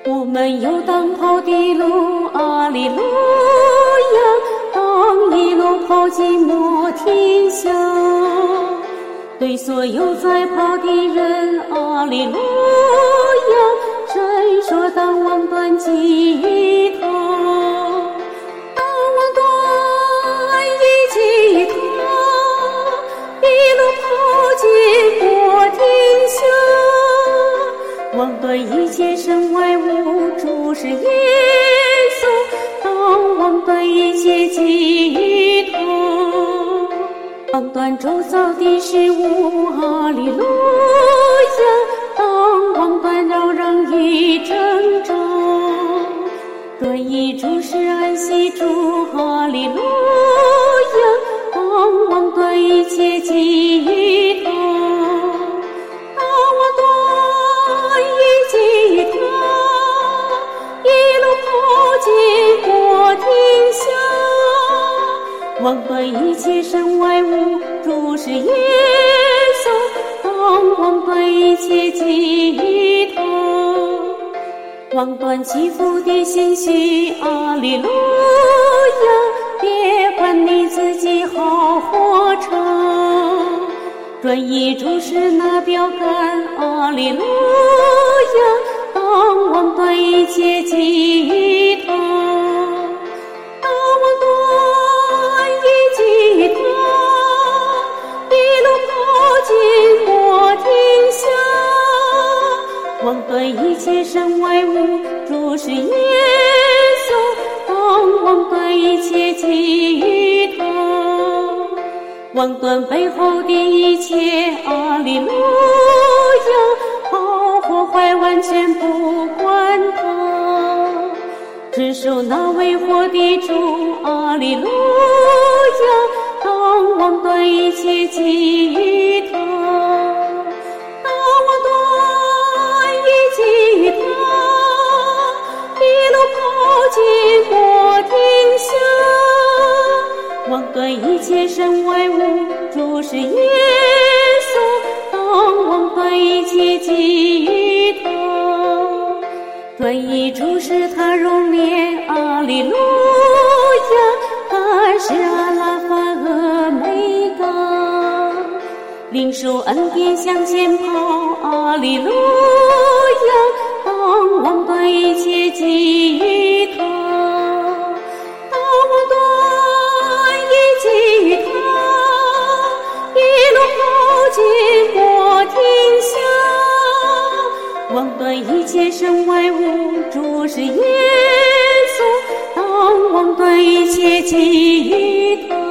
我们有当跑的路，阿利路亚，当一路跑进摩天下。对所有在跑的人，阿利路亚，神说当王断吉他，当王断一吉他，一路跑进摩天下。王断一切身外物，主是耶稣，当王断一切吉他，王断周遭的事物，哈利路亚，当王断扰攘与挣扎，专一主是安息主，哈利路亚，当王断一切吉他，当王断一吉他，一路跑进摩天下。王断一切身外物，主是耶稣，当王断一切吉他，王断祈福的心绪，阿利路亚，别管你自己好或差，专一主是那标杆，阿利路亚，当王断一切吉他，当王断一吉他，一路跑进摩天下。王断一切身外物，主是耶稣，当王断一切吉他，王断背后的一切，阿利路亚，好或坏完全不管他，只守那为活的主，阿利路亚，当王断一切吉他，当王断一吉他，一路跑进摩天下。王断一切身外物，主是耶稣，当王断一切吉他，专一主是他荣烈，阿利路亚，他是阿拉法和美嘎，领受恩典向前跑，阿利路亚，当王断一切吉他，当王断一吉他，一路跑进摩天下。王断一切身外物，主是耶稣，当王断一切吉他。